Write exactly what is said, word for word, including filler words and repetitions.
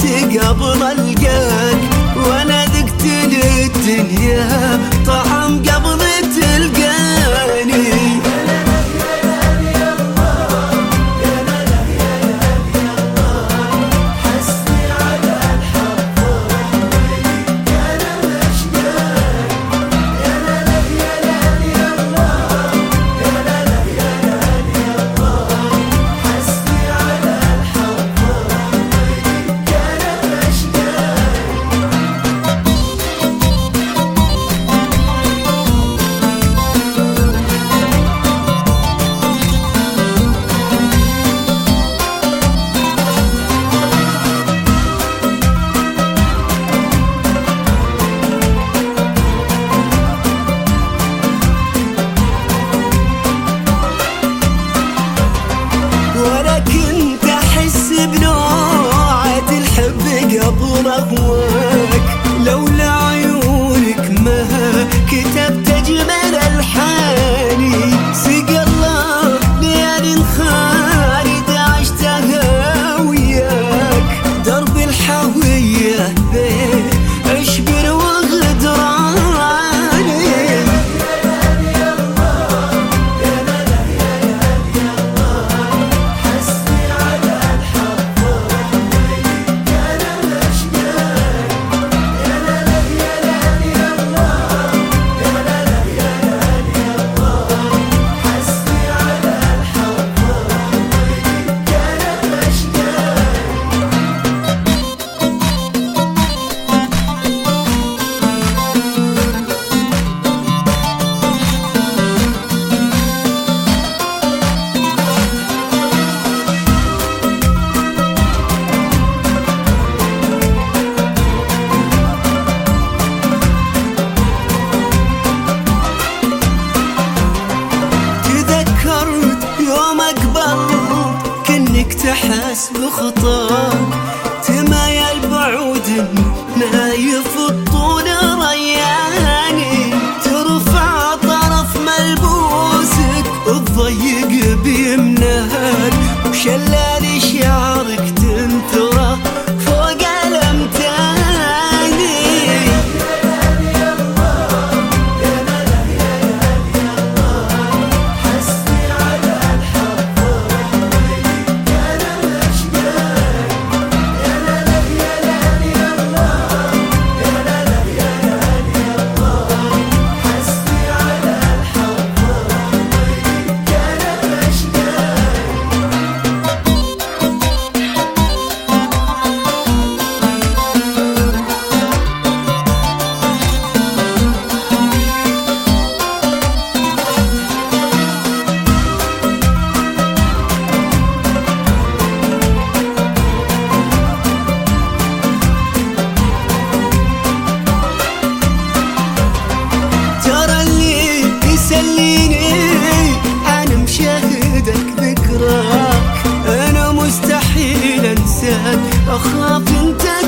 قبل القاك، وانا ذقت للدنيا طعم قبل تلقاني. قبل أهواك لولا عيونك ما كتبت أجمل ألحاني. سقى الله ليالي خالد عشتها وياك، درب الحاوية عشبر وغدراني. تحس بخطاك تمايل بعود نايف الطول رياني، ترفع طرف ملبوسك تضيق بيمناك، وشلال شعرك تنثره فوق الامتاني. أنا مشاهدك ذكراك، أنا مستحيل أنساك، أخاف أنت